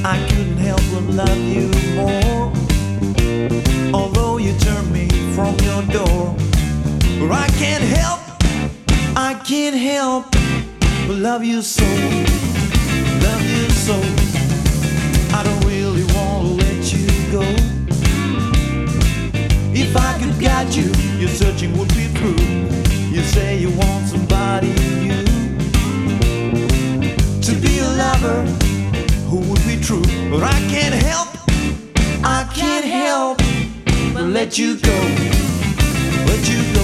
I couldn't help but love you more. Although you turned me from your door, but I can't help but love you so, love you so. I don't really want to let you go. If I could guide you, your searching would be through. You say you want somebody new to be a lover who would be true, but I can't help but let you go, let you go.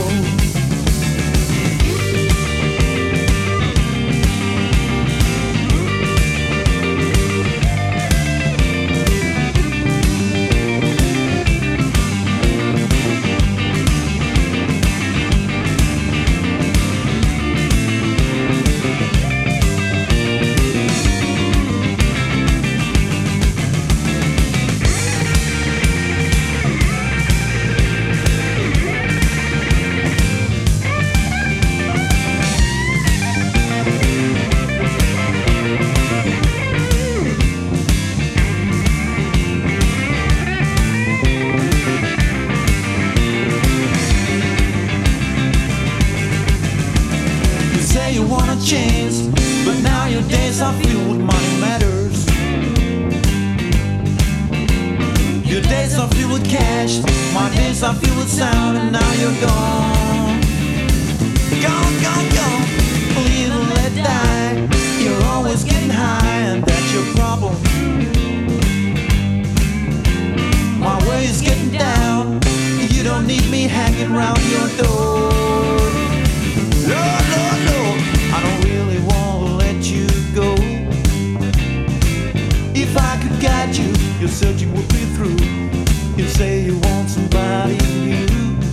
You wanna change, but now your days are filled with money matters. Your days are filled with cash, my days are filled with sound, and now you're gone. Gone, gone, gone, live and let die. You're always getting high, and that's your problem. My way is getting down, you don't need me hanging around your door. Lord, Lord, Lord, I don't really want to let you go. If I could guide you, your searching would be through. You say you want somebody new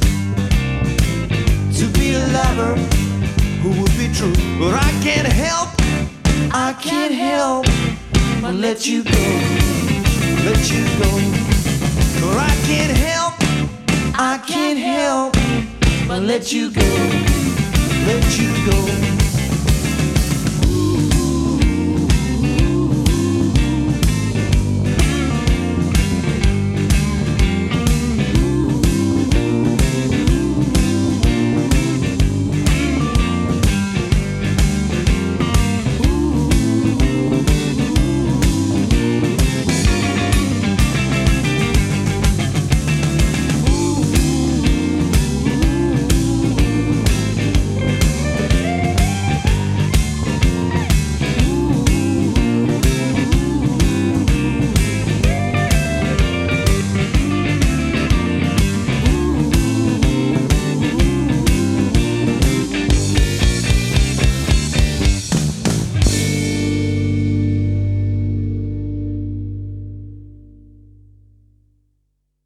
to be a lover who would be true, but I can't help but let you go, let you go. But I can't help but let you go, let you go.